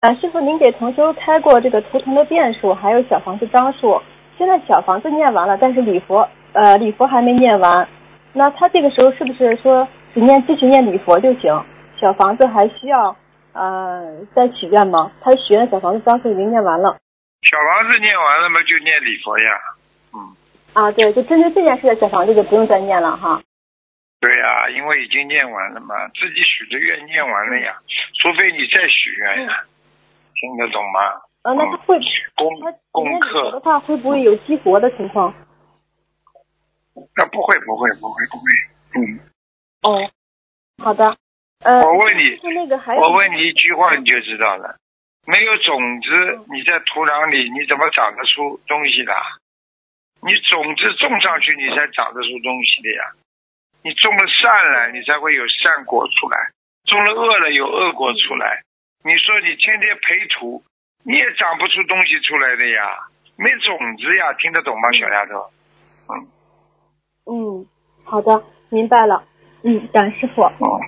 师傅，您给同修开过这个图腾的变数，还有小房子张数。现在小房子念完了，但是礼佛还没念完。那他这个时候是不是说继续念礼佛就行？小房子还需要再许愿吗？他许愿小房子张数已经念完了。 小房子念完了嘛，就念礼佛呀。 对，就针对这件事的小房子就不用再念了哈。 对呀，因为已经念完了嘛，自己许的愿念完了呀，除非你再许愿呀。听得懂吗？ 那他会功课的话会不会有激活的情况？ 那不会。 好的。 我问你一句话你就知道了，没有种子，你在土壤里你怎么长得出东西的？你种子种上去，你才长得出东西的呀。你种了善了，你才会有善果出来；种了恶了，有恶果出来。你说你天天培土，你也长不出东西出来的呀，没种子呀，听得懂吗，小丫头？ 好的，明白了。感恩师傅。